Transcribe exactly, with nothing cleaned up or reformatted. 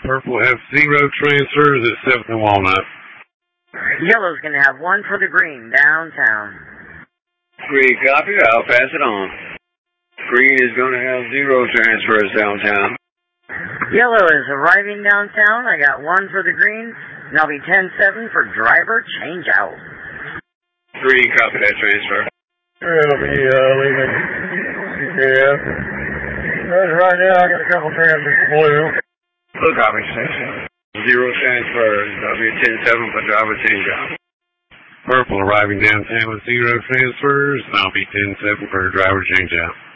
Purple have zero transfers at seventh and Walnut. Yellow's going to have one for the green, downtown. Green copy, I'll pass it on. Green is going to have zero transfers downtown. Yellow is arriving downtown. I got one for the green, and I'll be ten seven for driver changeout. Green copy that transfer. It'll be uh, leaving. Yeah. Right now, I got a couple transfers for blue. Blue copy, six. Zero transfers. That'll be ten seven for driver changeout. Purple arriving downtown with zero transfers, and I'll be ten seven for driver changeout.